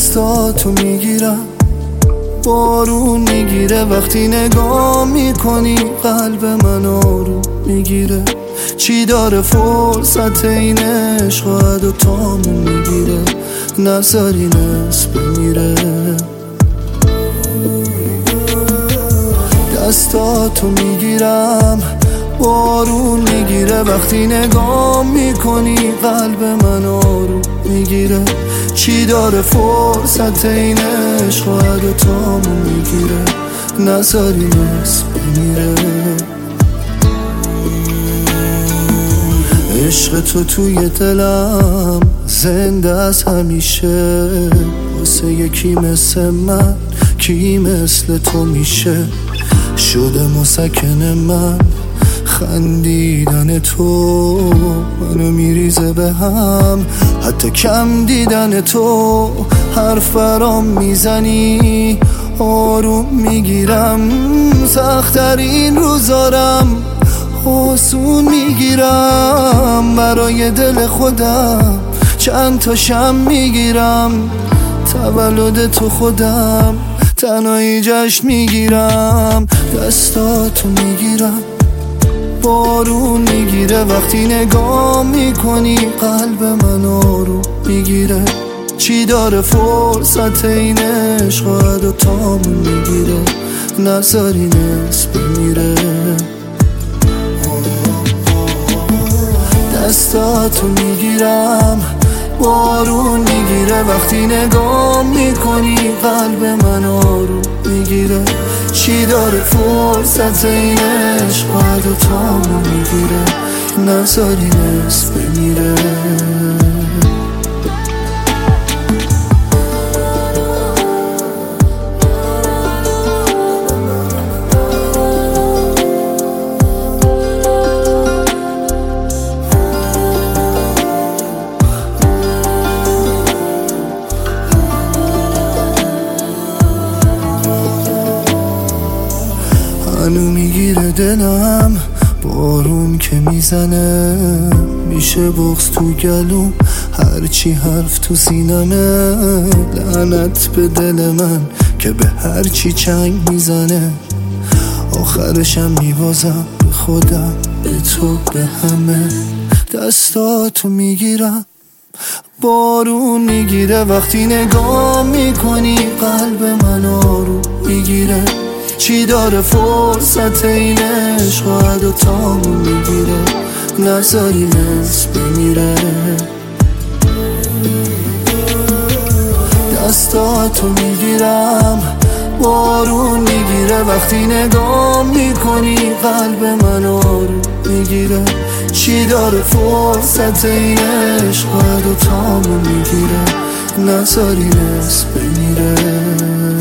دستاتو میگیرم، بارون میگیره وقتی نگاه میکنی، قلب من آروم میگیره. چی داره فرصت این عشق و تامون میگیره، نذارین اسم بمیره. دستاتو میگیرم، بارون میگیره وقتی نگاه میکنی، قلب من آروم میگیره. چی داره فرصت این عشق و تامون میگیره، نذارین اسم بمیره. عشق تو توی دلم زنده از همیشه، واسه یکی مثل من کی مثل تو میشه. شده مسکن من خندیدن تو، منو میریزه به هم حتی کم دیدن تو. حرف برام میزنی آروم میگیرم، سخت‌ترین روزارم آسون میگیرم. برای دل خودم چند تا شم میگیرم، تولد تو خودم تنهایی جشن میگیرم. دستاتو میگیرم، بارون میگیره وقتی نگاه میکنی، قلب من آروم میگیره. چی داره فرصت این عشق و تامون میگیره، نذارین اسم بمیره. دستاتو میگیرم، بارون میگیره وقتی نگاه میکنی، قلب من آروم میگیره. چی داره فرصت این عشق و تامون میگیره، نذارین اسم بمیره. منو میگیره دلم، بارون که میزنه میشه بغض تو گلوم، هرچی حرف تو سینمه. لعنت به دل من که به هرچی چنگ میزنه، آخرشم میبازم به خودم، به تو، به همه. دستاتو میگیرم، بارون میگیره وقتی نگاه میکنی، قلب من آروم میگیره. چی داره فرصت این عشق و تامون میگیره، نذارین اسم بمیره. دستاتو میگیرم، بارون میگیره وقتی نگاه میکنی، قلب من آروم میگیره. چی داره فرصت این عشق و تامون میگیره، نذارین اسم بمیره.